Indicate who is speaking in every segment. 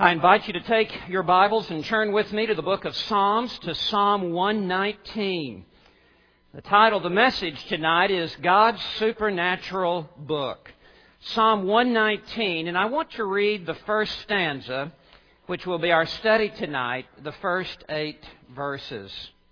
Speaker 1: I invite you to take your Bibles and turn with me to the book of Psalms, to Psalm 119. The title of the message tonight is God's Supernatural Book. Psalm 119, and I want to read the first stanza, which will be our study tonight, the first 8 verses.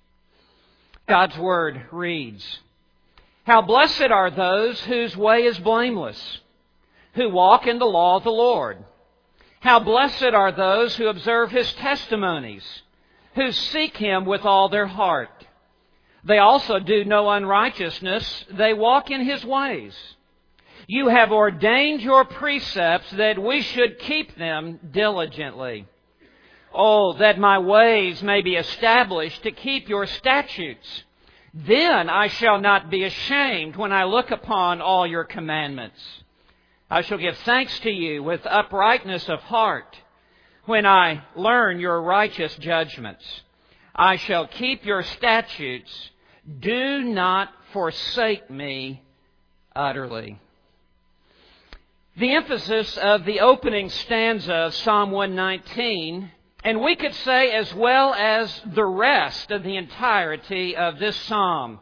Speaker 1: God's Word reads, "How blessed are those whose way is blameless, who walk in the law of the Lord. How blessed are those who observe His testimonies, who seek Him with all their heart. They also do no unrighteousness, they walk in His ways. You have ordained your precepts that we should keep them diligently. Oh, that my ways may be established to keep your statutes. Then I shall not be ashamed when I look upon all your commandments. I shall give thanks to you with uprightness of heart when I learn your righteous judgments. I shall keep your statutes. Do not forsake me utterly." The emphasis of the opening stanza of Psalm 119, and we could say as well as the rest of the entirety of this psalm,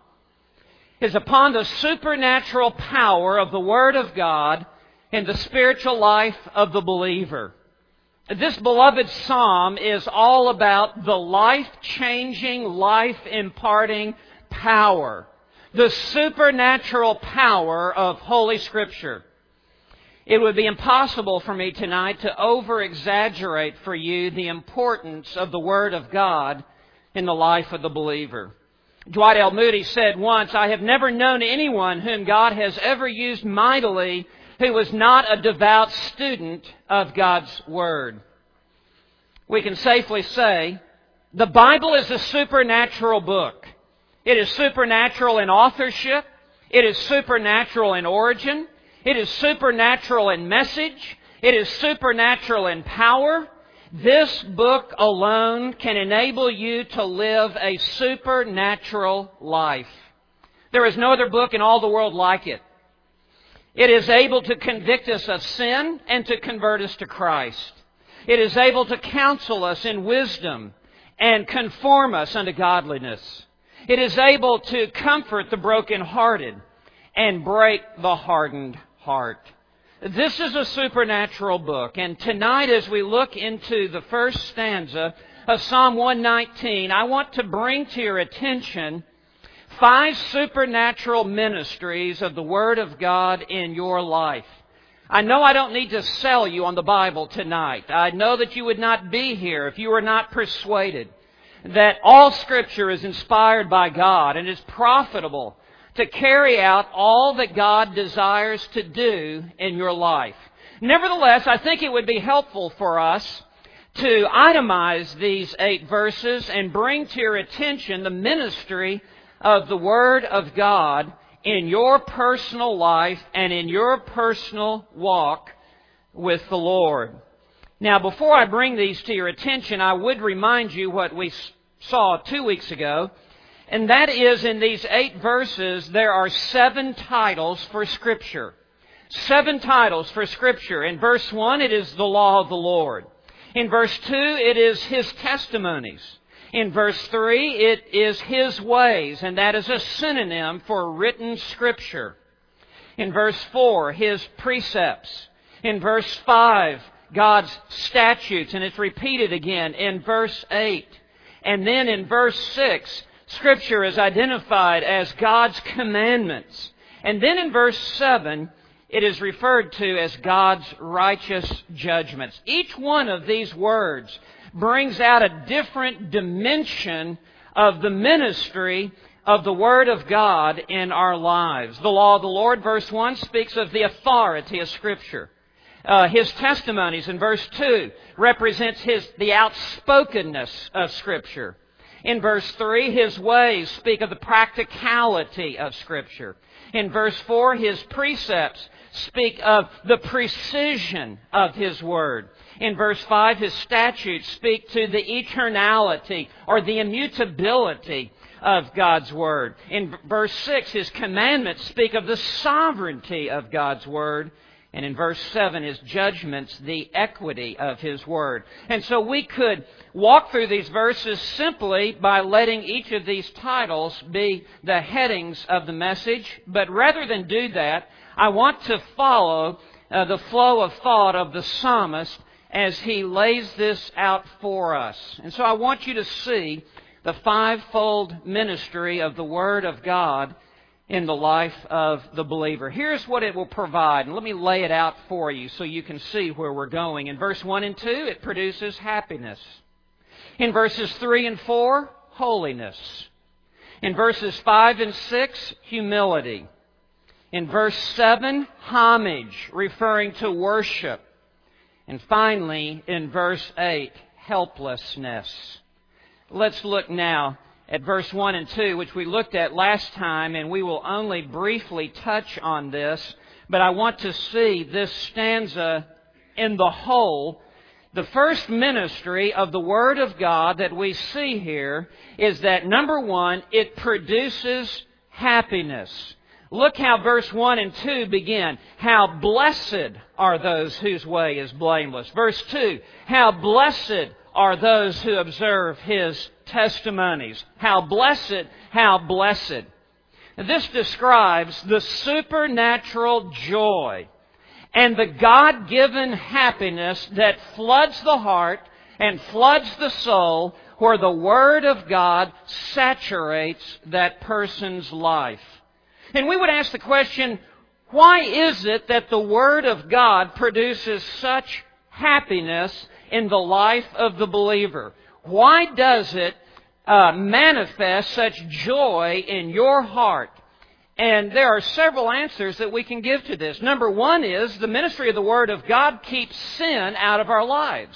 Speaker 1: is upon the supernatural power of the Word of God in the spiritual life of the believer. This beloved psalm is all about the life-changing, life-imparting power, the supernatural power of Holy Scripture. It would be impossible for me tonight to over-exaggerate for you the importance of the Word of God in the life of the believer. Dwight L. Moody said once, "I have never known anyone whom God has ever used mightily who was not a devout student of God's Word." We can safely say the Bible is a supernatural book. It is supernatural in authorship. It is supernatural in origin. It is supernatural in message. It is supernatural in power. This book alone can enable you to live a supernatural life. There is no other book in all the world like it. It is able to convict us of sin and to convert us to Christ. It is able to counsel us in wisdom and conform us unto godliness. It is able to comfort the brokenhearted and break the hardened heart. This is a supernatural book, and tonight as we look into the first stanza of Psalm 119, I want to bring to your attention 5 supernatural ministries of the Word of God in your life. I know I don't need to sell you on the Bible tonight. I know that you would not be here if you were not persuaded that all Scripture is inspired by God and is profitable to carry out all that God desires to do in your life. Nevertheless, I think it would be helpful for us to itemize these 8 verses and bring to your attention the ministry of the Word of God in your personal life and in your personal walk with the Lord. Now, before I bring these to your attention, I would remind you what we saw 2 weeks ago, and that is in these 8 verses there are 7 titles for Scripture. 7 titles for Scripture. In verse 1, it is the law of the Lord. In verse 2, it is His testimonies. In verse 3, it is His ways, and that is a synonym for written Scripture. In verse 4, His precepts. In verse 5, God's statutes, and it's repeated again in verse 8. And then in verse 6, Scripture is identified as God's commandments. And then in verse 7, it is referred to as God's righteous judgments. Each one of these words brings out a different dimension of the ministry of the Word of God in our lives. The law of the Lord, verse 1, speaks of the authority of Scripture. His testimonies in verse 2 represents the outspokenness of Scripture. In verse 3, His ways speak of the practicality of Scripture. In verse 4, His precepts speak of the precision of His Word. In verse 5, His statutes speak to the eternality or the immutability of God's Word. In verse 6, His commandments speak of the sovereignty of God's Word. And in verse 7, His judgments, the equity of His Word. And so we could walk through these verses simply by letting each of these titles be the headings of the message. But rather than do that, I want to follow the flow of thought of the psalmist as he lays this out for us. And so I want you to see the fivefold ministry of the Word of God in the life of the believer. Here's what it will provide, and let me lay it out for you so you can see where we're going. In verse 1 and 2, it produces happiness. In verses 3 and 4, holiness. In verses 5 and 6, humility. In verse 7, homage, referring to worship. And finally, in verse 8, helplessness. Let's look now at verse 1 and 2, which we looked at last time, and we will only briefly touch on this, but I want to see this stanza in the whole. The first ministry of the Word of God that we see here is that, number one, it produces happiness. Look how verse 1 and 2 begin. How blessed are those whose way is blameless. Verse 2, how blessed are those who observe His testimonies. How blessed, how blessed. This describes the supernatural joy and the God-given happiness that floods the heart and floods the soul where the Word of God saturates that person's life. And we would ask the question, why is it that the Word of God produces such happiness in the life of the believer? Why does it manifest such joy in your heart? And there are several answers that we can give to this. Number one is the ministry of the Word of God keeps sin out of our lives.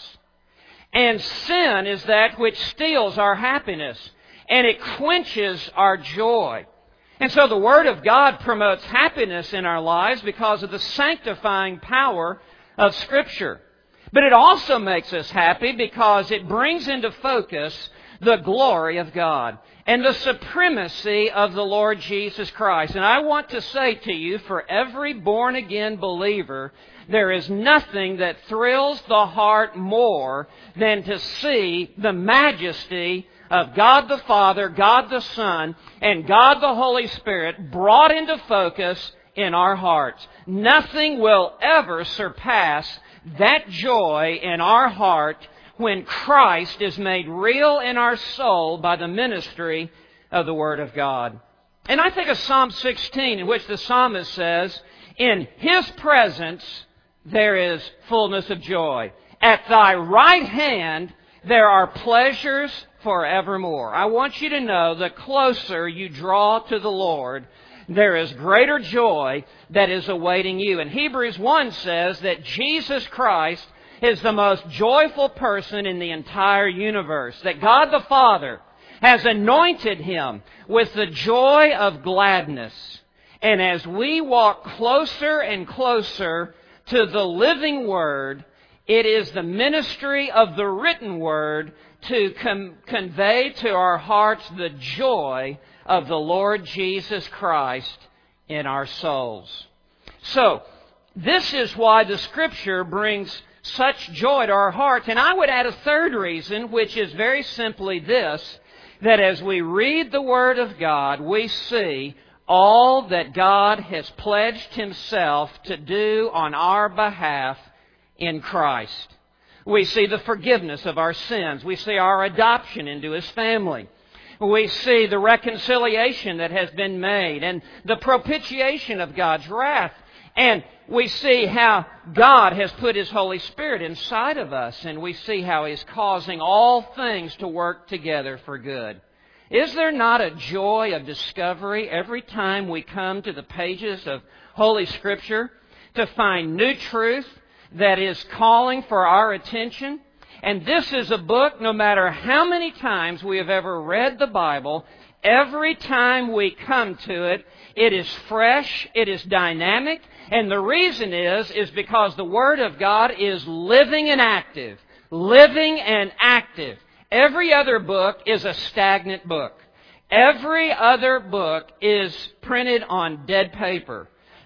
Speaker 1: And sin is that which steals our happiness, and it quenches our joy. And so the Word of God promotes happiness in our lives because of the sanctifying power of Scripture. But it also makes us happy because it brings into focus the glory of God and the supremacy of the Lord Jesus Christ. And I want to say to you, for every born-again believer, there is nothing that thrills the heart more than to see the majesty of God the Father, God the Son, and God the Holy Spirit brought into focus in our hearts. Nothing will ever surpass that joy in our heart when Christ is made real in our soul by the ministry of the Word of God. And I think of Psalm 16, in which the psalmist says, "In His presence there is fullness of joy. At Thy right hand there are pleasures forevermore." I want you to know the closer you draw to the Lord, there is greater joy that is awaiting you. And Hebrews 1 says that Jesus Christ is the most joyful person in the entire universe. That God the Father has anointed Him with the joy of gladness. And as we walk closer and closer to the living Word, it is the ministry of the written Word to convey to our hearts the joy of the Lord Jesus Christ in our souls. So, this is why the Scripture brings such joy to our hearts. And I would add a third reason, which is very simply this, that as we read the Word of God, we see all that God has pledged Himself to do on our behalf in Christ. We see the forgiveness of our sins. We see our adoption into His family. We see the reconciliation that has been made and the propitiation of God's wrath. And we see how God has put His Holy Spirit inside of us, and we see how He's causing all things to work together for good. Is there not a joy of discovery every time we come to the pages of Holy Scripture to find new truth that is calling for our attention? And this is a book, no matter how many times we have ever read the Bible, every time we come to it, it is fresh, it is dynamic, and the reason is because the Word of God is living and active. Living and active. Every other book is a stagnant book. Every other book is printed on dead paper.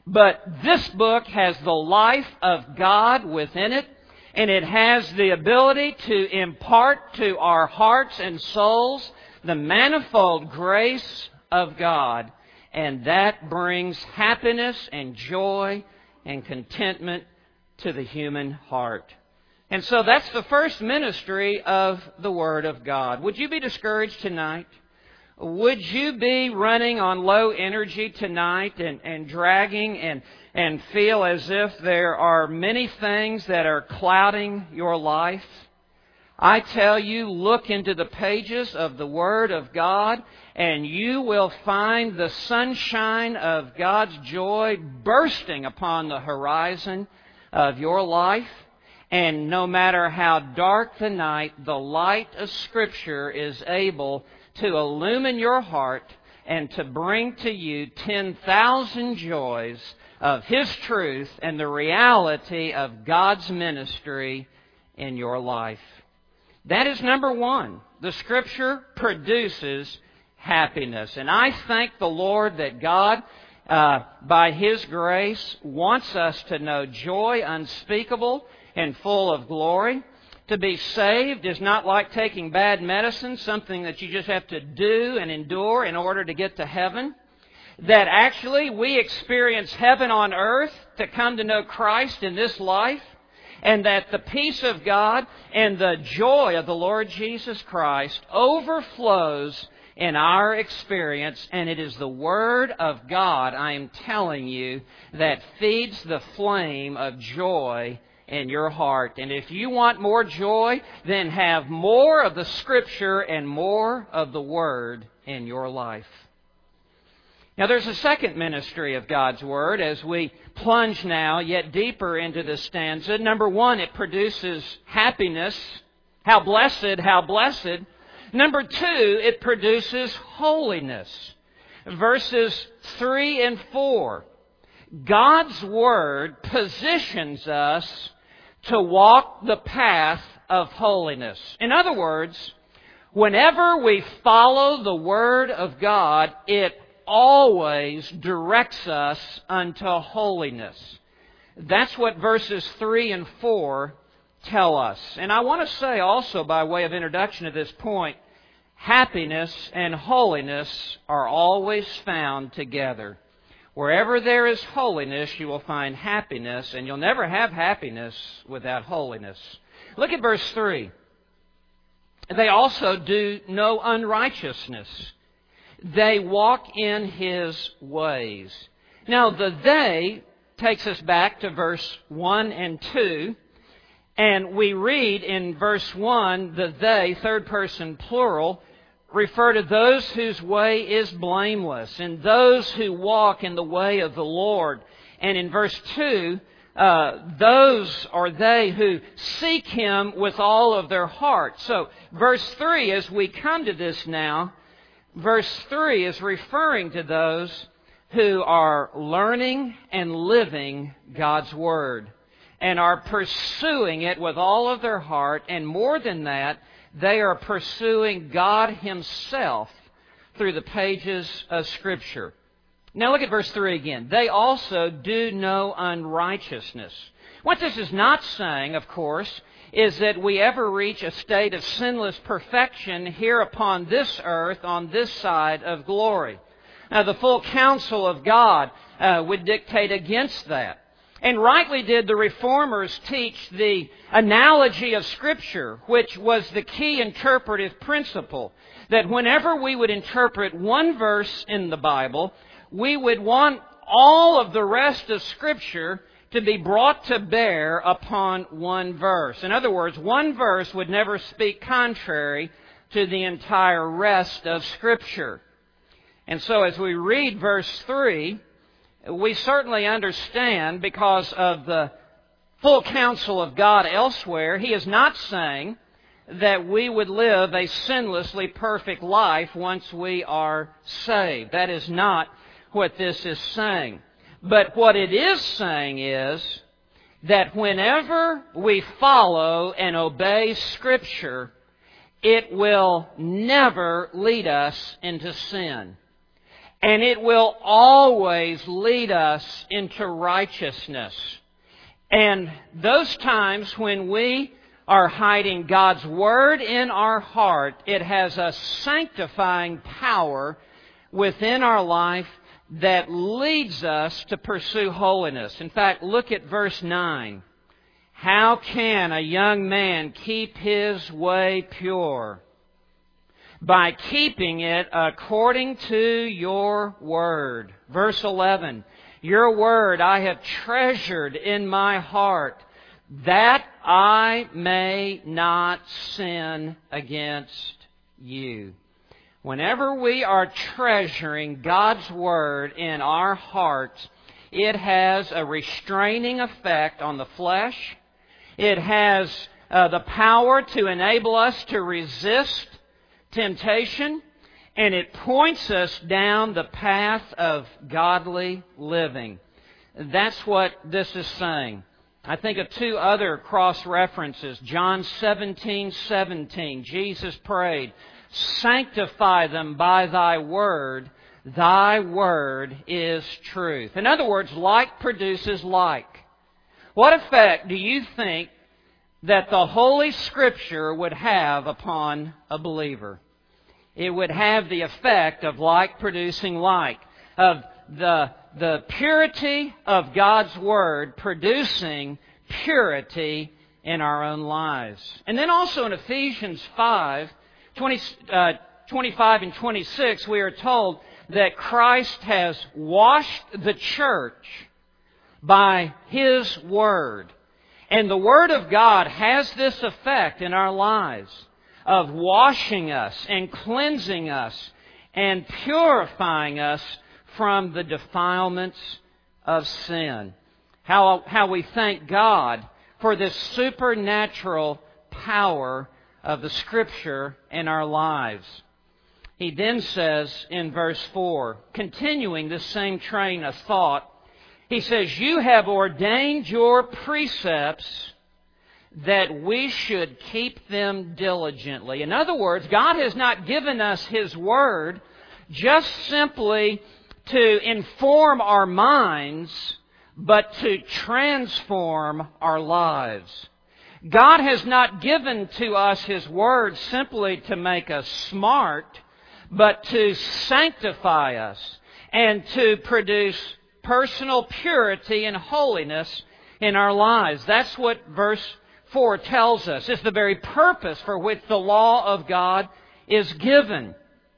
Speaker 1: But this book has the life of God within it, and it has the ability to impart to our hearts and souls the manifold grace of God. And that brings happiness and joy and contentment to the human heart. And so that's the first ministry of the Word of God. Would you be discouraged tonight? Would you be running on low energy tonight and dragging and feel as if there are many things that are clouding your life? I tell you, look into the pages of the Word of God, and you will find the sunshine of God's joy bursting upon the horizon of your life. And no matter how dark the night, the light of Scripture is able to illumine your heart and to bring to you 10,000 joys of His truth and the reality of God's ministry in your life. That is number one. The Scripture produces happiness. And I thank the Lord that God, by His grace, wants us to know joy unspeakable and full of glory. To be saved is not like taking bad medicine, something that you just have to do and endure in order to get to heaven. That actually we experience heaven on earth to come to know Christ in this life, and that the peace of God and the joy of the Lord Jesus Christ overflows in our experience, and it is the Word of God, I am telling you, that feeds the flame of joy in your heart. And if you want more joy, then have more of the Scripture and more of the Word in your life. Now there's a second ministry of God's Word as we plunge now yet deeper into this stanza. Number one, it produces happiness. How blessed, how blessed. Number two, it produces holiness. Verses 3 and 4. God's Word positions us to walk the path of holiness. In other words, whenever we follow the Word of God, it always directs us unto holiness. That's what verses 3 and 4 tell us. And I want to say also, by way of introduction at this point, happiness and holiness are always found together. Wherever there is holiness, you will find happiness, and you'll never have happiness without holiness. Look at verse 3. They also do no unrighteousness. They walk in His ways. Now, the they takes us back to verse 1 and 2. And we read in verse 1, the they, third person plural, refer to those whose way is blameless and those who walk in the way of the Lord. And in verse 2, those are they who seek Him with all of their heart. So verse 3, as we come to this now, verse 3 is referring to those who are learning and living God's Word and are pursuing it with all of their heart. And more than that, they are pursuing God Himself through the pages of Scripture. Now look at verse 3 again. They also do no unrighteousness. What this is not saying, of course, is that we ever reach a state of sinless perfection here upon this earth, on this side of glory. Now, the full counsel of God would dictate against that. And rightly did the Reformers teach the analogy of Scripture, which was the key interpretive principle, that whenever we would interpret one verse in the Bible, we would want all of the rest of Scripture to be brought to bear upon one verse. In other words, one verse would never speak contrary to the entire rest of Scripture. And so as we read verse 3, we certainly understand, because of the full counsel of God elsewhere, He is not saying that we would live a sinlessly perfect life once we are saved. That is not what this is saying. But what it is saying is that whenever we follow and obey Scripture, it will never lead us into sin. And it will always lead us into righteousness. And those times when we are hiding God's Word in our heart, it has a sanctifying power within our life that leads us to pursue holiness. In fact, look at verse 9. How can a young man keep his way pure? By keeping it according to your word. Verse 11. Your word I have treasured in my heart, that I may not sin against you. Whenever we are treasuring God's Word in our hearts, it has a restraining effect on the flesh. It has the power to enable us to resist temptation, and it points us down the path of godly living. That's what this is saying. I think of two other cross-references. John 17:17. Jesus prayed, sanctify them by thy word. Thy word is truth. In other words, like produces like. What effect do you think that the Holy Scripture would have upon a believer? It would have the effect of like producing like, of the purity of God's Word producing purity in our own lives. And then also in Ephesians 5:25 and 26, we are told that Christ has washed the church by His Word. And the Word of God has this effect in our lives of washing us and cleansing us and purifying us from the defilements of sin. How we thank God for this supernatural power of the Scripture in our lives. He then says in verse 4, continuing this same train of thought, he says, you have ordained your precepts that we should keep them diligently. In other words, God has not given us His Word just simply to inform our minds, but to transform our lives. God has not given to us His Word simply to make us smart, but to sanctify us and to produce personal purity and holiness in our lives. That's what verse 4 tells us. It's the very purpose for which the law of God is given.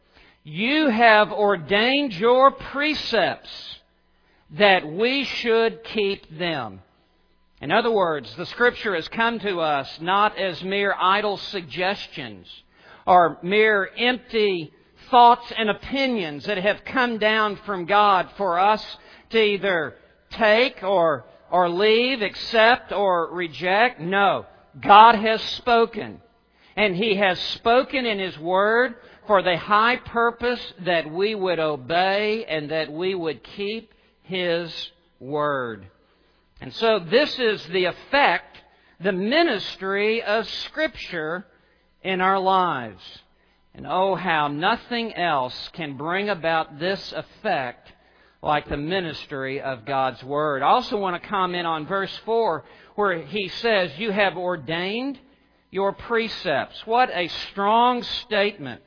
Speaker 1: You have ordained your precepts that we should keep them. In other words, the Scripture has come to us not as mere idle suggestions or mere empty thoughts and opinions that have come down from God for us to either take or leave, accept or reject. No, God has spoken. And He has spoken in His Word for the high purpose that we would obey and that we would keep His Word. And so this is the effect, the ministry of Scripture in our lives. And oh, how nothing else can bring about this effect like the ministry of God's Word. I also want to comment on verse 4 where he says, you have ordained your precepts. What a strong statement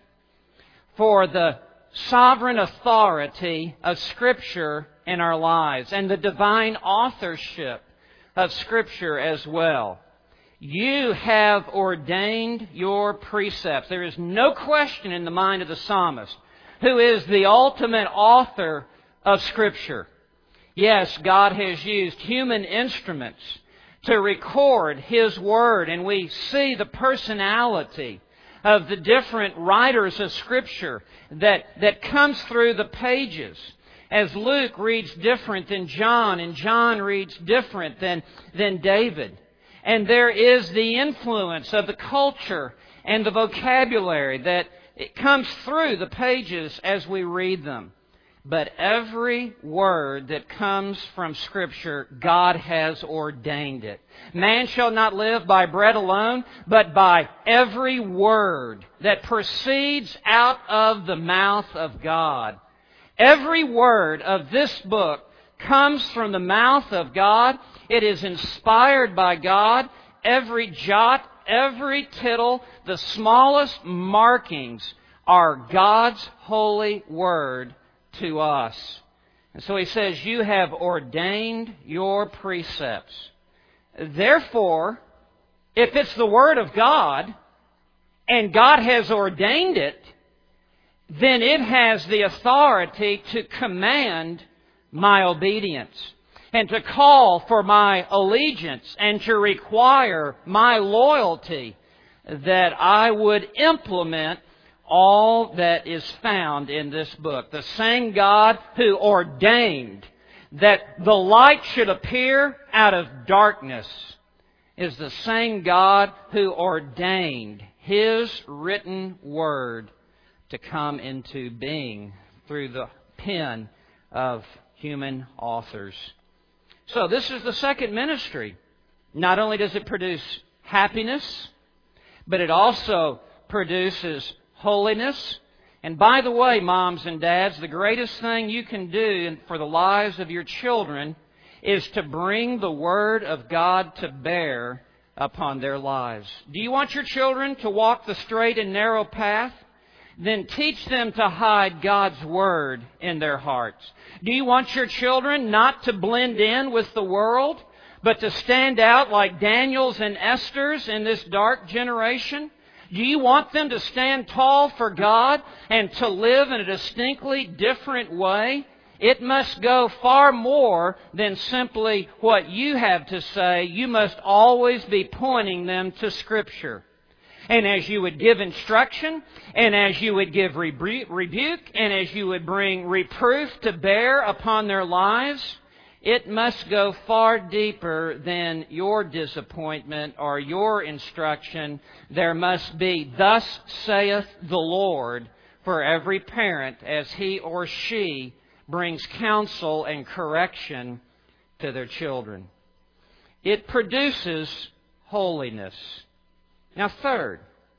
Speaker 1: for the sovereign authority of Scripture in our lives and the divine authorship of Scripture as well. You have ordained your precepts. There is no question in the mind of the psalmist who is the ultimate author of Scripture. Yes, God has used human instruments to record His Word, and we see the personality of the different writers of Scripture that comes through the pages. As Luke reads different than John, and John reads different than David. And there is the influence of the culture and the vocabulary that it comes through the pages as we read them. But every word that comes from Scripture, God has ordained it. Man shall not live by bread alone, but by every word that proceeds out of the mouth of God. Every word of this book comes from the mouth of God. It is inspired by God. Every jot, every tittle, the smallest markings are God's holy word to us. And so he says, you have ordained your precepts. Therefore, if it's the word of God, and God has ordained it, then it has the authority to command my obedience and to call for my allegiance and to require my loyalty, that I would implement all that is found in this book. The same God who ordained that the light should appear out of darkness is the same God who ordained His written word to come into being through the pen of human authors. So this is the second ministry. Not only does it produce happiness, but it also produces holiness. And by the way, moms and dads, the greatest thing you can do for the lives of your children is to bring the Word of God to bear upon their lives. Do you want your children to walk the straight and narrow path? Then teach them to hide God's Word in their hearts. Do you want your children not to blend in with the world, but to stand out like Daniels and Esthers in this dark generation? Do you want them to stand tall for God and to live in a distinctly different way? It must go far more than simply what you have to say. You must always be pointing them to Scripture. And as you would give instruction, and as you would give rebuke, and as you would bring reproof to bear upon their lives, it must go far deeper than your disappointment or your instruction. There must be, "Thus saith the Lord," for every parent as he or she brings counsel and correction to their children. It produces holiness. Now, third,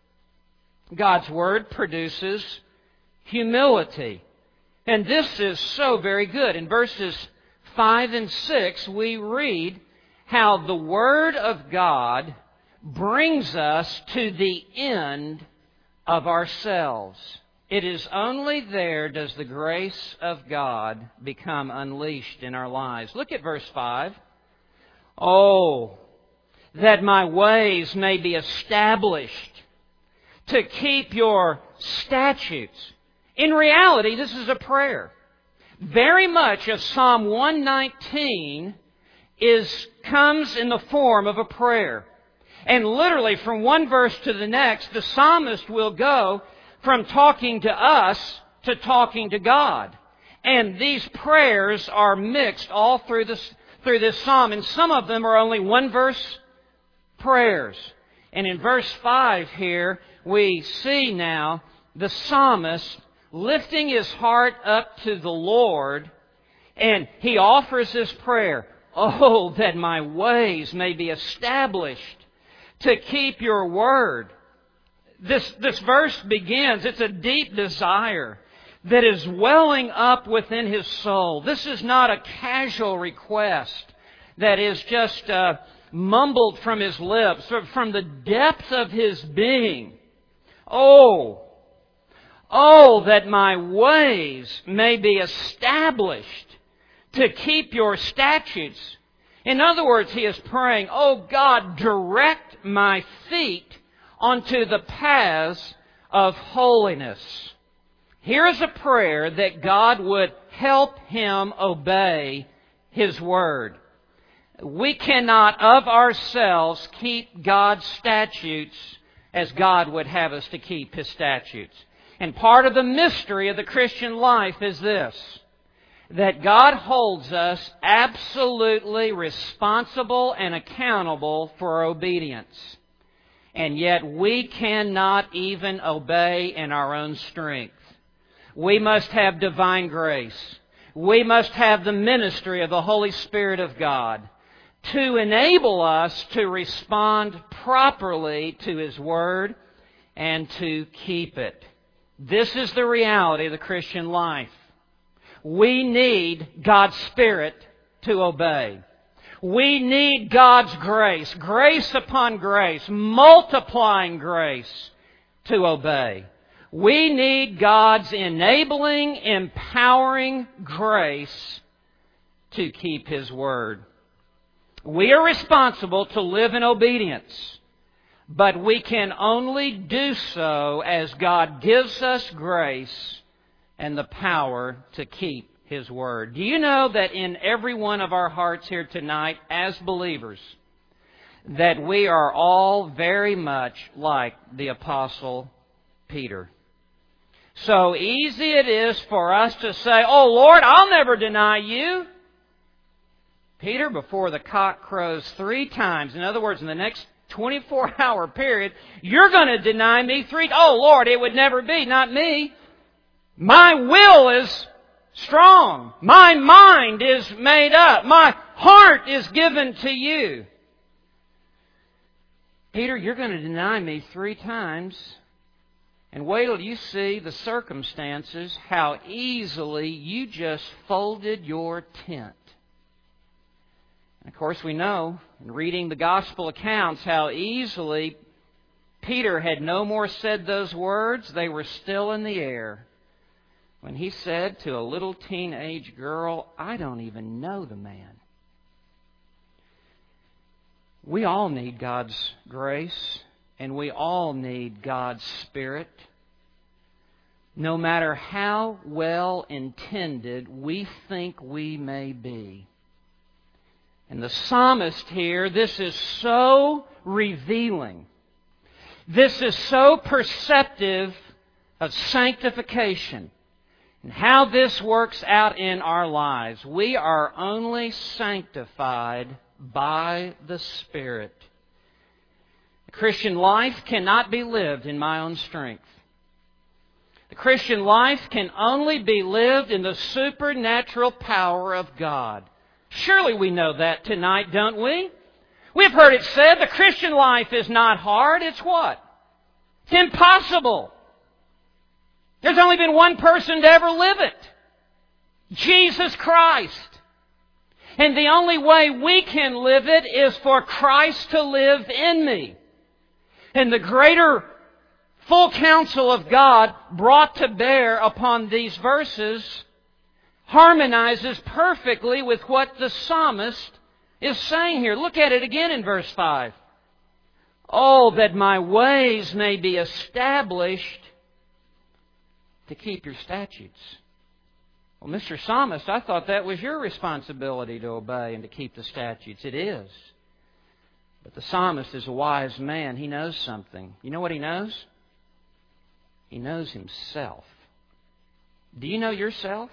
Speaker 1: God's Word produces humility. And this is so very good. In verses 5 and 6, we read how the Word of God brings us to the end of ourselves. It is only there does the grace of God become unleashed in our lives. Look at verse 5. Oh, that my ways may be established, to keep your statutes. In reality, this is a prayer. Very much of Psalm 119 comes in the form of a prayer. And literally from one verse to the next, the psalmist will go from talking to us to talking to God. And these prayers are mixed all through this psalm. And some of them are only one verse prayers. And in verse 5 here, we see now the psalmist lifting his heart up to the Lord, and he offers this prayer. Oh, that my ways may be established, to keep your word. This verse begins, it's a deep desire that is welling up within his soul. This is not a casual request that is just mumbled from his lips, or from the depths of his being. Oh, that my ways may be established, to keep your statutes. In other words, he is praying, oh God, direct my feet onto the paths of holiness. Here is a prayer that God would help him obey His Word. We cannot of ourselves keep God's statutes as God would have us to keep His statutes. And part of the mystery of the Christian life is this, that God holds us absolutely responsible and accountable for our obedience. And yet we cannot even obey in our own strength. We must have divine grace. We must have the ministry of the Holy Spirit of God to enable us to respond properly to His Word and to keep it. This is the reality of the Christian life. We need God's Spirit to obey. We need God's grace, grace upon grace, multiplying grace to obey. We need God's enabling, empowering grace to keep His Word. We are responsible to live in obedience, but we can only do so as God gives us grace and the power to keep His Word. Do you know that in every one of our hearts here tonight, as believers, that we are all very much like the Apostle Peter? So easy it is for us to say, "Oh Lord, I'll never deny You." Peter, before the cock crows 3 times, in other words, in the next 24-hour period, "You're going to deny Me 3 times. Oh Lord, it would never be, not me. My will is strong. My mind is made up. My heart is given to You." Peter, you're going to deny Me 3 times. And wait till you see the circumstances, how easily you just folded your tent. And of course we know, in reading the gospel accounts, how easily Peter had no more said those words. They were still in the air when he said to a little teenage girl, "I don't even know the man." We all need God's grace, and we all need God's Spirit. No matter how well intended we think we may be. And the psalmist here, this is so revealing. This is so perceptive of sanctification and how this works out in our lives. We are only sanctified by the Spirit. The Christian life cannot be lived in my own strength. The Christian life can only be lived in the supernatural power of God. Surely we know that tonight, don't we? We've heard it said the Christian life is not hard. It's what? It's impossible. There's only been one person to ever live it. Jesus Christ. And the only way we can live it is for Christ to live in me. And the greater full counsel of God brought to bear upon these verses harmonizes perfectly with what the psalmist is saying here. Look at it again in verse 5. "Oh, that my ways may be established to keep Your statutes." Well, Mr. Psalmist, I thought that was your responsibility to obey and to keep the statutes. It is. But the psalmist is a wise man. He knows something. You know what he knows? He knows himself. Do you know yourself?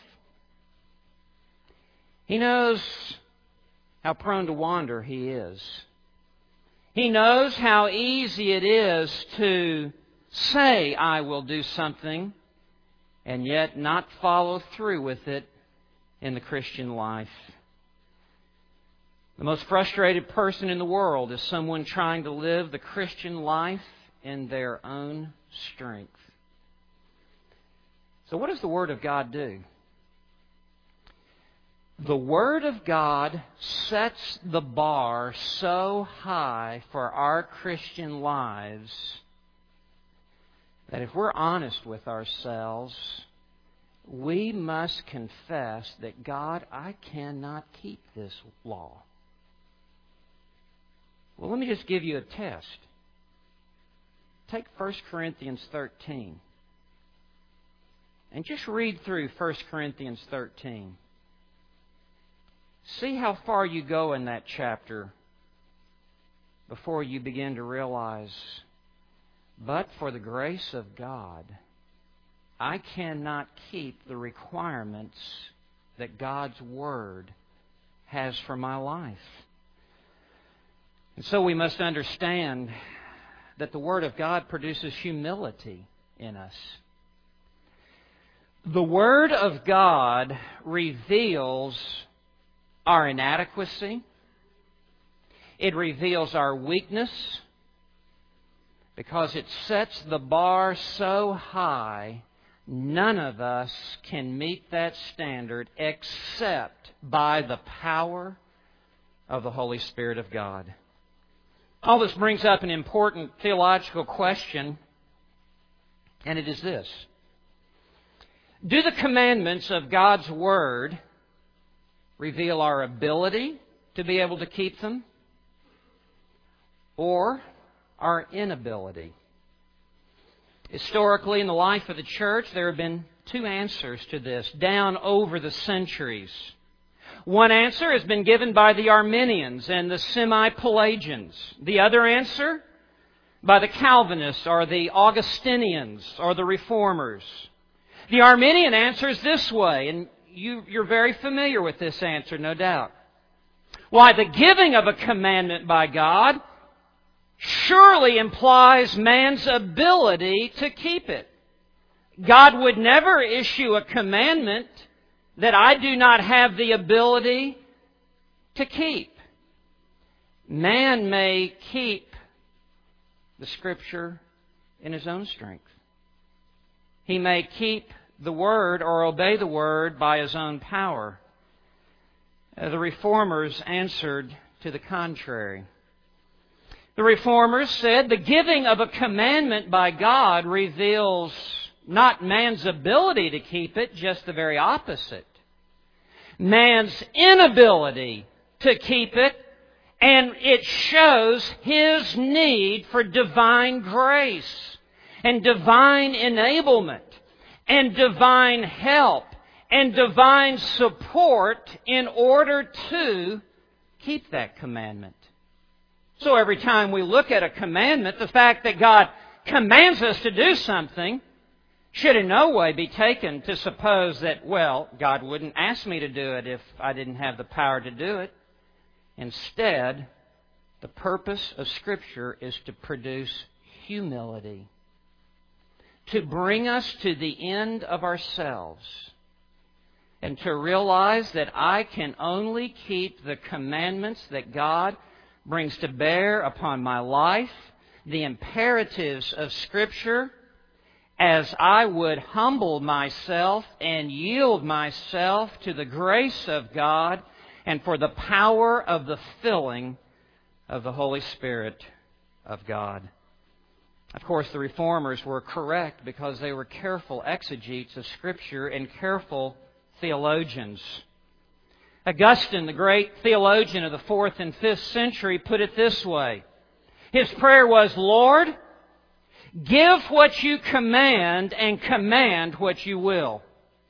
Speaker 1: He knows how prone to wander he is. He knows how easy it is to say, "I will do something," and yet not follow through with it in the Christian life. The most frustrated person in the world is someone trying to live the Christian life in their own strength. So what does the Word of God do? The Word of God sets the bar so high for our Christian lives that if we're honest with ourselves, we must confess that, "God, I cannot keep this law." Well, let me just give you a test. Take 1 Corinthians 13 and just read through 1 Corinthians 13. See how far you go in that chapter before you begin to realize, but for the grace of God, I cannot keep the requirements that God's Word has for my life. And so we must understand that the Word of God produces humility in us. The Word of God reveals our inadequacy. It reveals our weakness because it sets the bar so high, none of us can meet that standard except by the power of the Holy Spirit of God. All this brings up an important theological question, and it is this. Do the commandments of God's Word reveal our ability to be able to keep them, or our inability? Historically, in the life of the church, there have been two answers to this down over the centuries. One answer has been given by the Arminians and the Semi-Pelagians. The other answer by the Calvinists or the Augustinians or the Reformers. The Arminian answer is this way, and you're very familiar with this answer, no doubt. Why, the giving of a commandment by God surely implies man's ability to keep it. God would never issue a commandment that I do not have the ability to keep. Man may keep the Scripture in his own strength. He may keep the Word or obey the Word by his own power. The Reformers answered to the contrary. The Reformers said the giving of a commandment by God reveals not man's ability to keep it, just the very opposite. Man's inability to keep it, and it shows his need for divine grace and divine enablement and divine help and divine support in order to keep that commandment. So every time we look at a commandment, the fact that God commands us to do something should in no way be taken to suppose that, well, God wouldn't ask me to do it if I didn't have the power to do it. Instead, the purpose of Scripture is to produce humility, to bring us to the end of ourselves, and to realize that I can only keep the commandments that God brings to bear upon my life, the imperatives of Scripture, as I would humble myself and yield myself to the grace of God and for the power of the filling of the Holy Spirit of God. Of course, the Reformers were correct because they were careful exegetes of Scripture and careful theologians. Augustine, the great theologian of the 4th and 5th century, put it this way. His prayer was, Lord, give what you command and command what you will.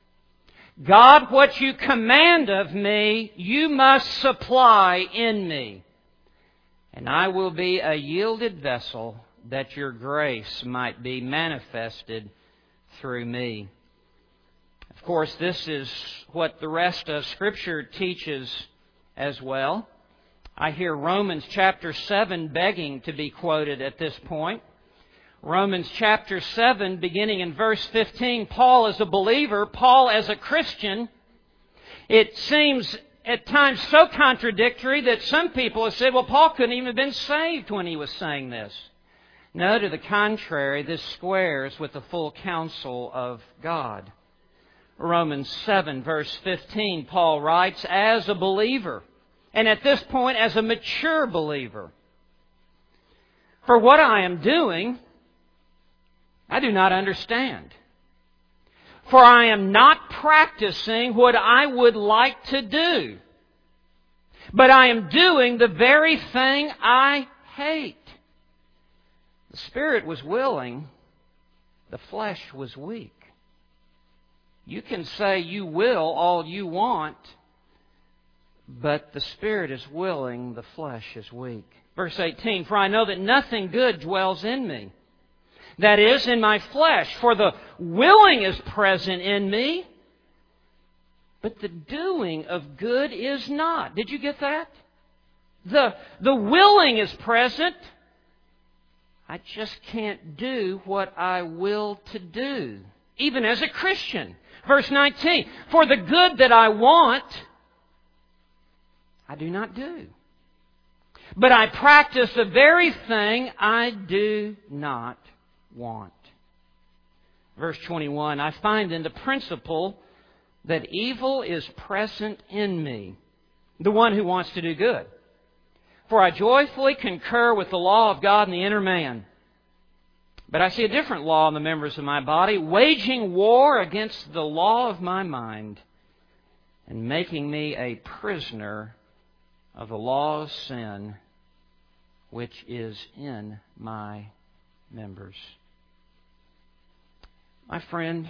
Speaker 1: God, what you command of me, you must supply in me. And I will be a yielded vessel that your grace might be manifested through me. Of course, this is what the rest of Scripture teaches as well. I hear Romans chapter 7 begging to be quoted at this point. Romans chapter 7, beginning in verse 15, Paul as a believer, Paul as a Christian, it seems at times so contradictory that some people have said, well, Paul couldn't even have been saved when he was saying this. No, to the contrary, this squares with the full counsel of God. Romans 7, verse 15, Paul writes, as a believer, and at this point as a mature believer, for what I am doing, I do not understand. For I am not practicing what I would like to do, but I am doing the very thing I hate. The Spirit was willing, the flesh was weak. You can say you will all you want, but the Spirit is willing, the flesh is weak. Verse 18, for I know that nothing good dwells in me, that is, in my flesh. For the willing is present in me, but the doing of good is not. Did you get that? The willing is present. I just can't do what I will to do, even as a Christian. Verse 19, for the good that I want, I do not do. But I practice the very thing I do not want. Verse 21, I find then the principle that evil is present in me, the one who wants to do good. For I joyfully concur with the law of God in the inner man. But I see a different law in the members of my body, waging war against the law of my mind, and making me a prisoner of the law of sin, which is in my members. My friend,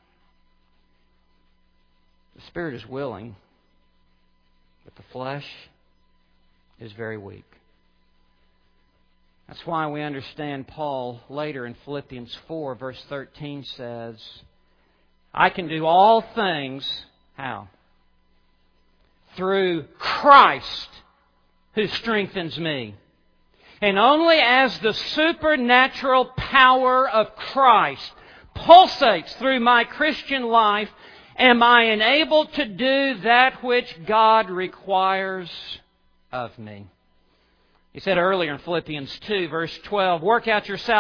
Speaker 1: the spirit is willing, but the flesh is very weak. That's why we understand Paul later in Philippians 4, verse 13 says, I can do all things, how? Through Christ who strengthens me. And only as the supernatural power of Christ pulsates through my Christian life am I enabled to do that which God requires of me. He said earlier in Philippians 2, verse 12, work out your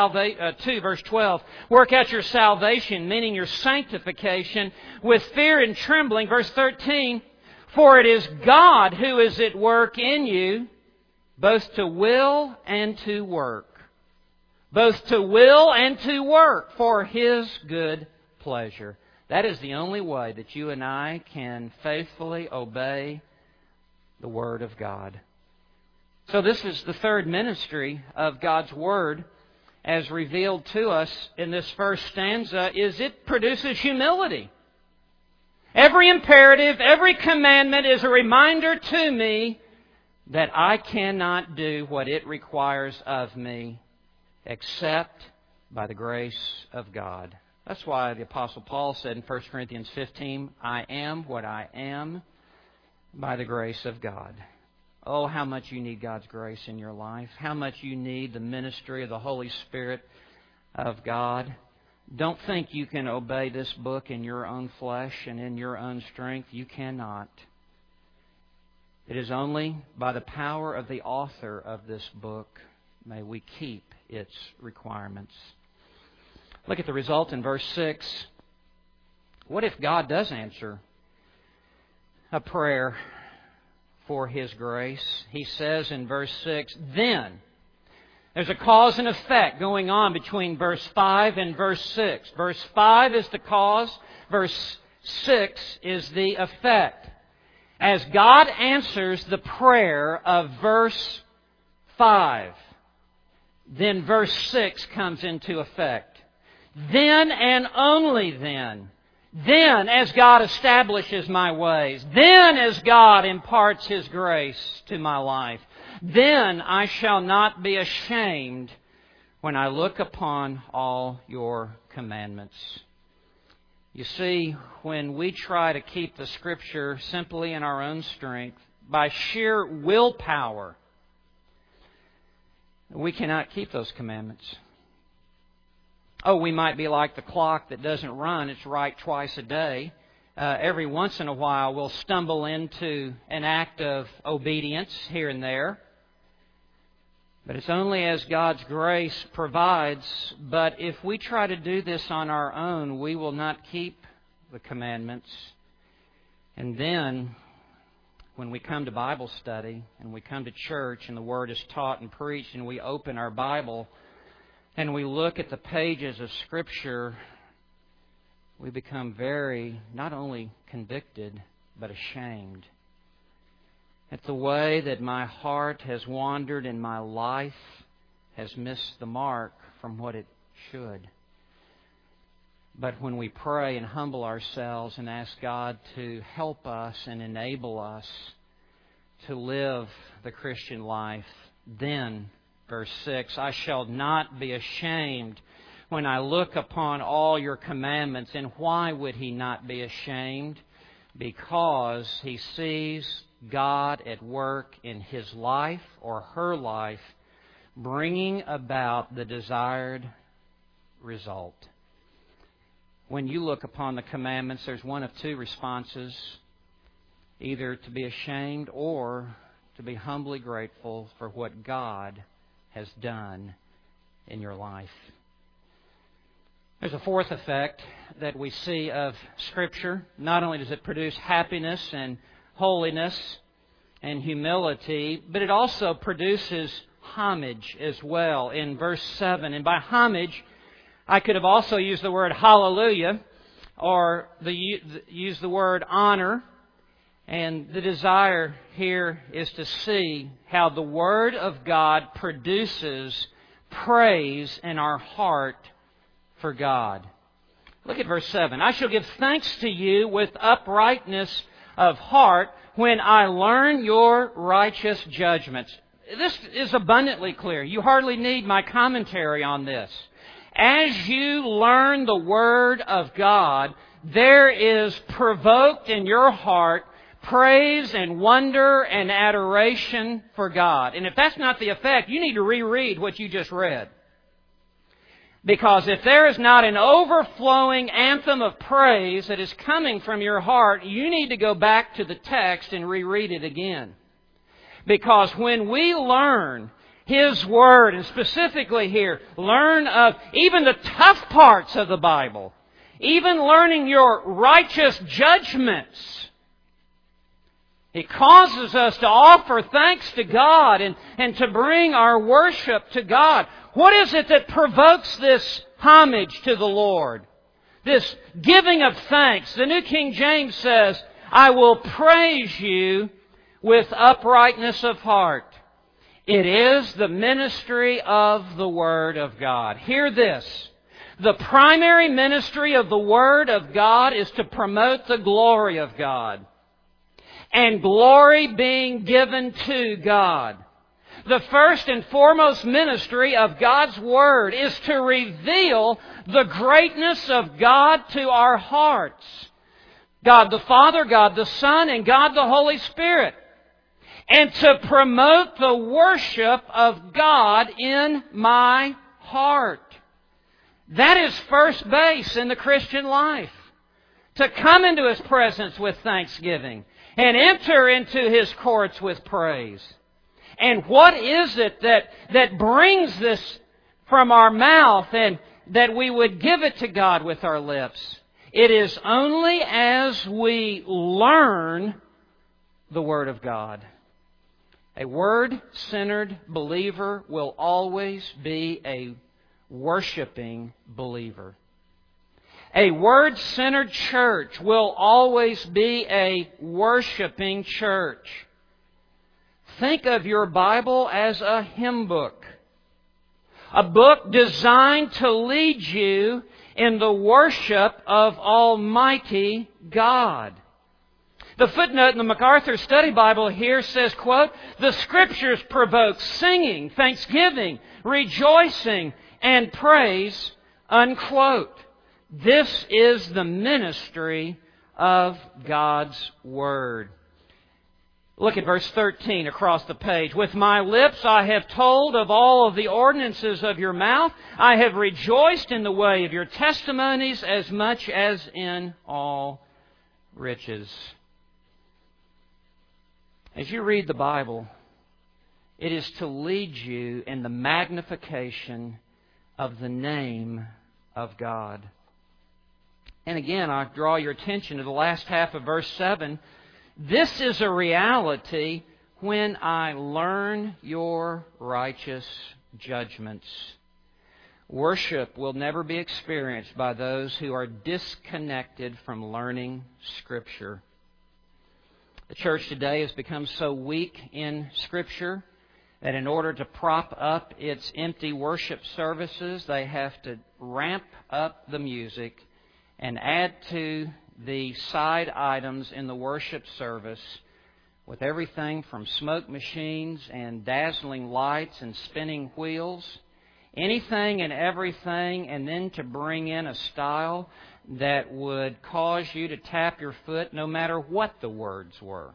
Speaker 1: salvation, meaning your sanctification, with fear and trembling. Verse 13, for it is God who is at work in you, both to will and to work. Both to will and to work for His good pleasure. That is the only way that you and I can faithfully obey the Word of God. So this is the third ministry of God's Word as revealed to us in this first stanza, is it produces humility. Every imperative, every commandment is a reminder to me that I cannot do what it requires of me except by the grace of God. That's why the Apostle Paul said in 1 Corinthians 15, I am what I am by the grace of God. Oh, how much you need God's grace in your life. How much you need the ministry of the Holy Spirit of God. Don't think you can obey this book in your own flesh and in your own strength. You cannot. It is only by the power of the author of this book may we keep its requirements. Look at the result in verse 6. What if God does answer a prayer for His grace? He says in verse 6, then. There's a cause and effect going on between verse 5 and verse 6. Verse 5 is the cause. Verse 6 is the effect. As God answers the prayer of verse 5, then verse 6 comes into effect. Then and only then. Then as God establishes my ways. Then as God imparts His grace to my life. Then I shall not be ashamed when I look upon all your commandments. You see, when we try to keep the Scripture simply in our own strength, by sheer willpower, we cannot keep those commandments. Oh, we might be like the clock that doesn't run its right twice a day. Every once in a while we'll stumble into an act of obedience here and there. But it's only as God's grace provides. But if we try to do this on our own, we will not keep the commandments. And then, when we come to Bible study and we come to church and the Word is taught and preached and we open our Bible and we look at the pages of Scripture, we become very, not only convicted, but ashamed at the way that my heart has wandered and my life has missed the mark from what it should. But when we pray and humble ourselves and ask God to help us and enable us to live the Christian life, then, verse 6, I shall not be ashamed when I look upon all your commandments. And why would he not be ashamed? Because he sees God at work in his life or her life, bringing about the desired result. When you look upon the commandments, there's one of two responses: either to be ashamed or to be humbly grateful for what God has done in your life. There's a fourth effect that we see of Scripture. Not only does it produce happiness and holiness and humility, but it also produces homage as well in verse 7. And by homage, I could have also used the word hallelujah or use the word honor. And the desire here is to see how the Word of God produces praise in our heart for God. Look at verse 7. I shall give thanks to you with uprightness of heart when I learn your righteous judgments. This is abundantly clear. You hardly need my commentary on this. As you learn the Word of God, there is provoked in your heart praise and wonder and adoration for God. And if that's not the effect, you need to reread what you just read. Because if there is not an overflowing anthem of praise that is coming from your heart, you need to go back to the text and reread it again. Because when we learn His Word, and specifically here, learn of even the tough parts of the Bible, even learning your righteous judgments, it causes us to offer thanks to God and to bring our worship to God. What is it that provokes this homage to the Lord? This giving of thanks. The New King James says, I will praise you with uprightness of heart. It is the ministry of the Word of God. Hear this. The primary ministry of the Word of God is to promote the glory of God. And glory being given to God. The first and foremost ministry of God's Word is to reveal the greatness of God to our hearts. God the Father, God the Son, and God the Holy Spirit. And to promote the worship of God in my heart. That is first base in the Christian life. To come into His presence with thanksgiving and enter into His courts with praise. And what is it that brings this from our mouth and that we would give it to God with our lips? It is only as we learn the Word of God. A Word-centered believer will always be a worshiping believer. A Word-centered church will always be a worshiping church. Think of your Bible as a hymn book. A book designed to lead you in the worship of Almighty God. The footnote in the MacArthur Study Bible here says, quote, the Scriptures provoke singing, thanksgiving, rejoicing, and praise, unquote. This is the ministry of God's Word. Look at verse 13 across the page. With my lips I have told of all of the ordinances of your mouth. I have rejoiced in the way of your testimonies as much as in all riches. As you read the Bible, it is to lead you in the magnification of the name of God. And again, I draw your attention to the last half of verse 7. This is a reality when I learn your righteous judgments. Worship will never be experienced by those who are disconnected from learning Scripture. The church today has become so weak in Scripture that in order to prop up its empty worship services, they have to ramp up the music and add to the side items in the worship service with everything from smoke machines and dazzling lights and spinning wheels, anything and everything, and then to bring in a style that would cause you to tap your foot no matter what the words were.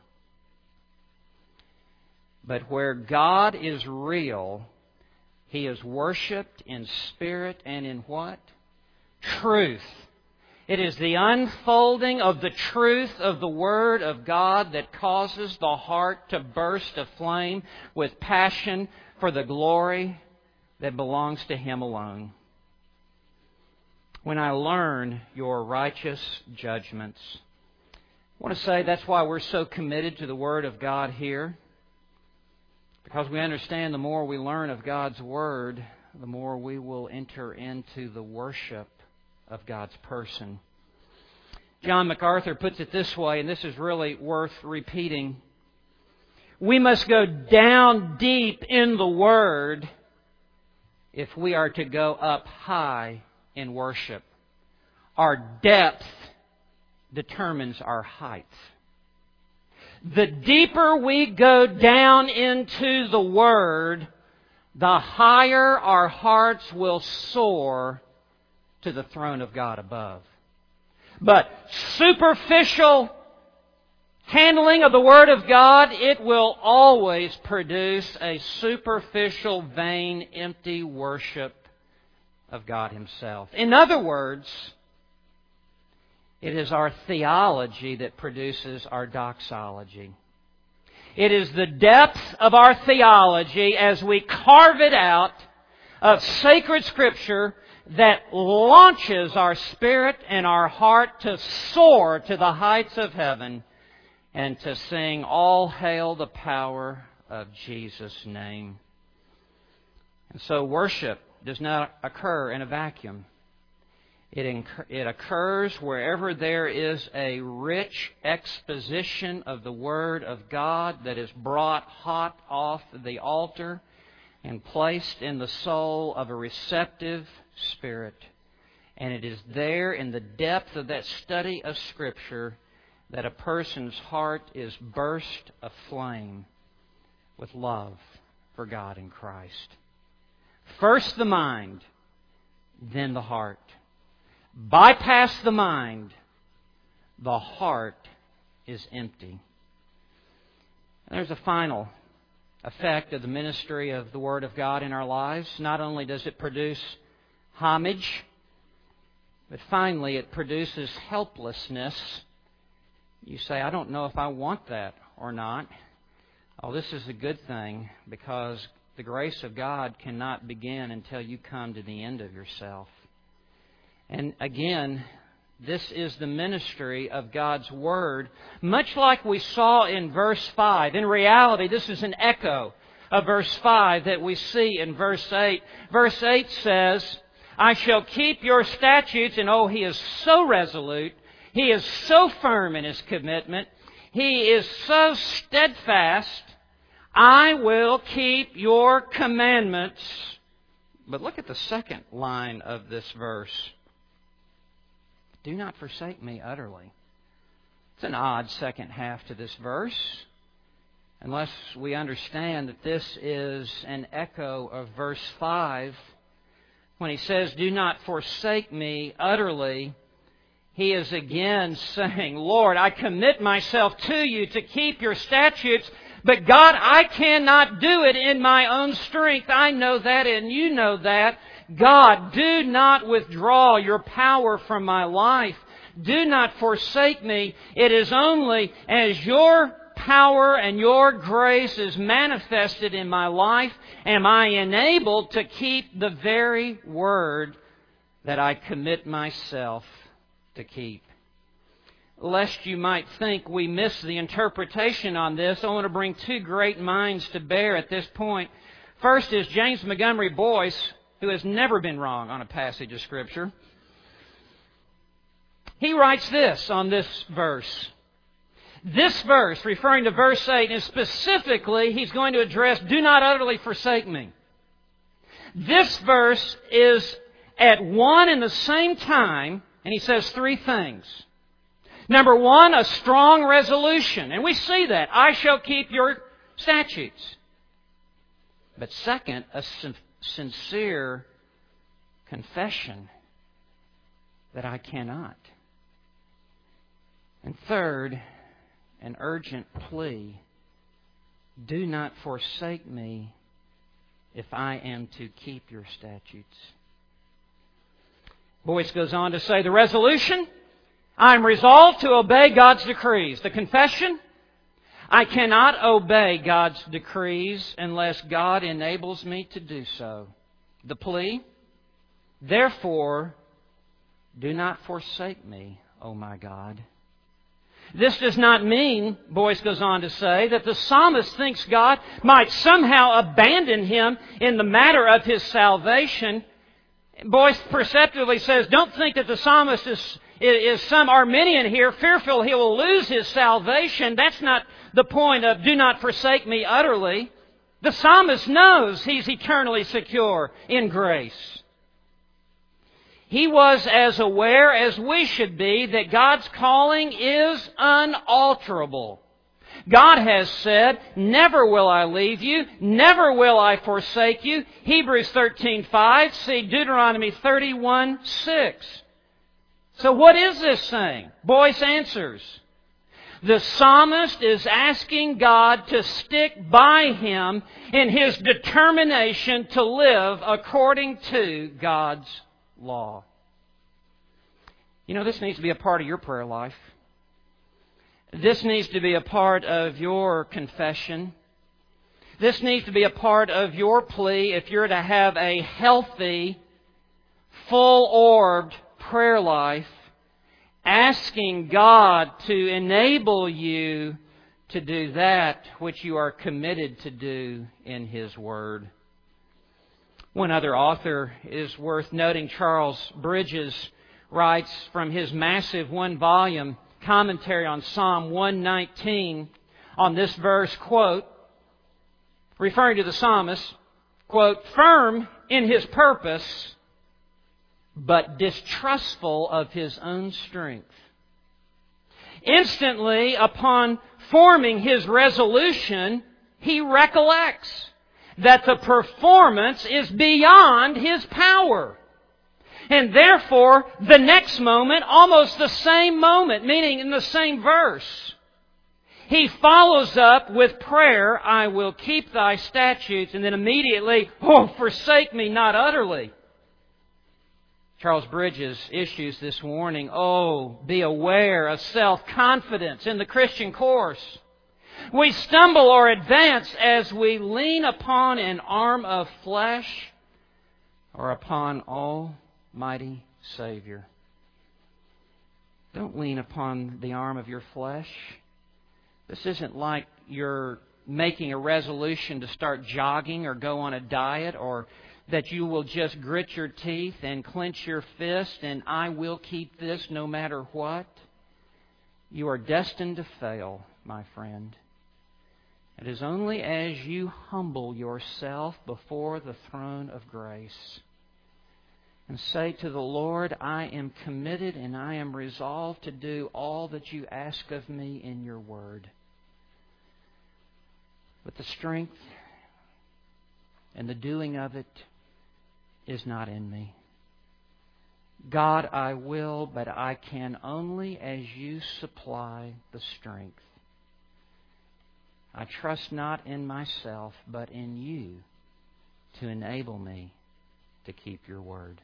Speaker 1: But where God is real, He is worshipped in spirit and in what? Truth. It is the unfolding of the truth of the Word of God that causes the heart to burst aflame with passion for the glory that belongs to Him alone. when I learn your righteous judgments. I want to say that's why we're so committed to the Word of God here. Because we understand the more we learn of God's Word, the more we will enter into the worship of God's person. John MacArthur puts it this way, and this is really worth repeating. We must go down deep in the Word if we are to go up high in worship. Our depth determines our height. The deeper we go down into the Word, the higher our hearts will soar to the throne of God above. But superficial handling of the Word of God, it will always produce a superficial, vain, empty worship of God Himself. In other words, it is our theology that produces our doxology. It is the depth of our theology as we carve it out of sacred Scripture that launches our spirit and our heart to soar to the heights of heaven and to sing, "All hail the power of Jesus' name." And so worship does not occur in a vacuum. It occurs wherever there is a rich exposition of the Word of God that is brought hot off the altar and placed in the soul of a receptive spirit. And it is there in the depth of that study of Scripture that a person's heart is burst aflame with love for God and Christ. First the mind, then the heart. Bypass the mind, the heart is empty. And there's a final effect of the ministry of the Word of God in our lives. Not only does it produce homage, but finally it produces helplessness. You say, "I don't know if I want that or not." Oh, this is a good thing, because the grace of God cannot begin until you come to the end of yourself. And again, this is the ministry of God's Word, much like we saw in verse 5. In reality, this is an echo of verse 5 that we see in verse 8. Verse 8 says, "I shall keep your statutes," and oh, He is so resolute. He is so firm in His commitment. He is so steadfast. "I will keep your commandments." But look at the second line of this verse. "Do not forsake me utterly." It's an odd second half to this verse, unless we understand that this is an echo of verse 5. When He says, "Do not forsake me utterly," He is again saying, "Lord, I commit myself to You to keep Your statutes, but God, I cannot do it in my own strength. I know that and You know that. God, do not withdraw Your power from my life. Do not forsake me. It is only as Your power and Your grace is manifested in my life am I enabled to keep the very word that I commit myself to keep." Lest you might think we miss the interpretation on this, I want to bring two great minds to bear at this point. First is James Montgomery Boyce, who has never been wrong on a passage of Scripture. He writes this on this verse. This verse, referring to verse 8, and specifically he's going to address, "Do not utterly forsake me." This verse is at one and the same time, and he says three things. Number one, a strong resolution. And we see that. "I shall keep Your statutes." But second, a sincere confession that I cannot. And third, an urgent plea. "Do not forsake me if I am to keep Your statutes." Boyce goes on to say, the resolution, "I am resolved to obey God's decrees." The confession, "I cannot obey God's decrees unless God enables me to do so." The plea, "Therefore, do not forsake me, O my God. This does not mean, Boyce goes on to say, that the psalmist thinks God might somehow abandon him in the matter of his salvation. Boyce perceptively says, don't think that the psalmist is some Arminian here, fearful he will lose his salvation. That's not the point of do not forsake me utterly. The psalmist knows he's eternally secure in grace. He was as aware as we should be that God's calling is unalterable. God has said, never will I leave you, never will I forsake you. Hebrews 13:5, see Deuteronomy 31:6. So what is this saying? Boyce answers. The psalmist is asking God to stick by him in his determination to live according to God's law. You know, this needs to be a part of your prayer life. This needs to be a part of your confession. This needs to be a part of your plea if you're to have a healthy, full-orbed prayer life, asking God to enable you to do that which you are committed to do in His Word. One other author is worth noting. Charles Bridges writes from his massive one-volume commentary on Psalm 119 on this verse, quote, referring to the psalmist, quote, firm in his purpose, but distrustful of his own strength. Instantly, upon forming his resolution, he recollects that the performance is beyond his power. And therefore, the next moment, almost the same moment, meaning in the same verse, he follows up with prayer, I will keep thy statutes, and then immediately, forsake me not utterly. Charles Bridges issues this warning, be aware of self-confidence in the Christian course. We stumble or advance as we lean upon an arm of flesh or upon Almighty Savior. Don't lean upon the arm of your flesh. This isn't like you're making a resolution to start jogging or go on a diet, or that you will just grit your teeth and clench your fist and I will keep this no matter what. You are destined to fail, my friend. It is only as you humble yourself before the throne of grace and say to the Lord, I am committed and I am resolved to do all that you ask of me in your word. But the strength and the doing of it is not in me. God, I will, but I can only as you supply the strength. I trust not in myself, but in you to enable me to keep your word.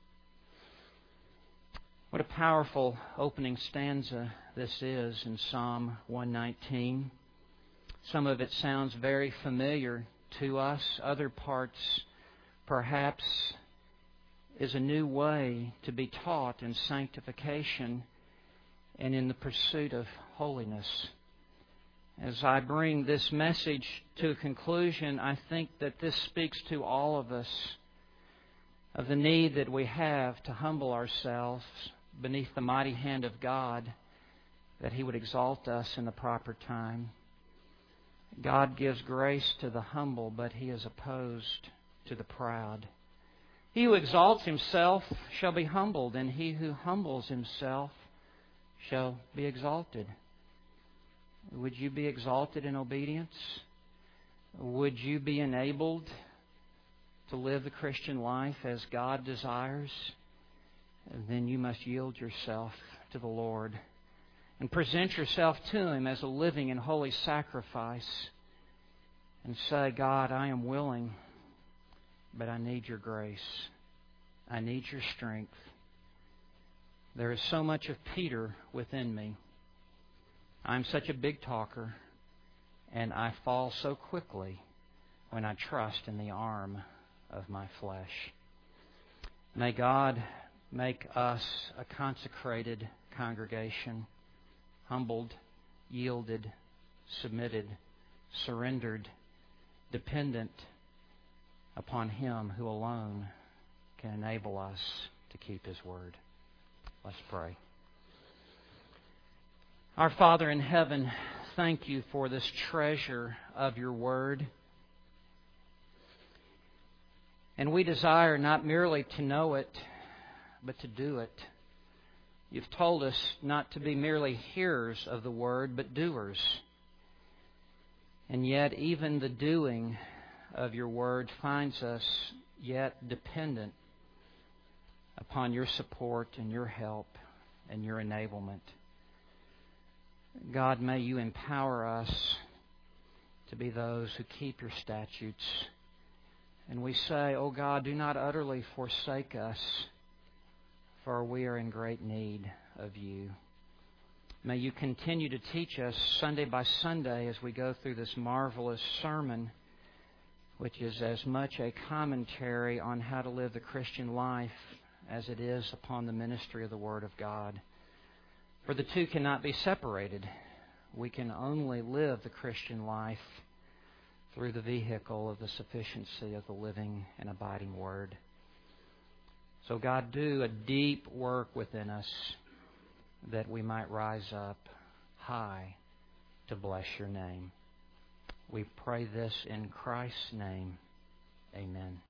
Speaker 1: What a powerful opening stanza this is in Psalm 119. Some of it sounds very familiar to us. Other parts, perhaps, is a new way to be taught in sanctification and in the pursuit of holiness. As I bring this message to a conclusion, I think that this speaks to all of us of the need that we have to humble ourselves beneath the mighty hand of God, that He would exalt us in the proper time. God gives grace to the humble, but He is opposed to the proud. He who exalts himself shall be humbled, and he who humbles himself shall be exalted. Would you be exalted in obedience? Would you be enabled to live the Christian life as God desires? Then you must yield yourself to the Lord and present yourself to Him as a living and holy sacrifice and say, God, I am willing, but I need your grace. I need your strength. There is so much of Peter within me. I'm such a big talker, and I fall so quickly when I trust in the arm of my flesh. May God Make us a consecrated congregation, humbled, yielded, submitted, surrendered, dependent upon Him who alone can enable us to keep His word. Let's pray. Our Father in heaven, thank You for this treasure of Your word. And we desire not merely to know it, but to do it. You've told us not to be merely hearers of the word, but doers. And yet even the doing of Your word finds us yet dependent upon Your support and Your help and Your enablement. God, may You empower us to be those who keep Your statutes. And we say, O God, do not utterly forsake us, for we are in great need of You. May You continue to teach us Sunday by Sunday as we go through this marvelous sermon, which is as much a commentary on how to live the Christian life as it is upon the ministry of the Word of God. For the two cannot be separated. We can only live the Christian life through the vehicle of the sufficiency of the living and abiding Word. So God, do a deep work within us that we might rise up high to bless Your name. We pray this in Christ's name. Amen.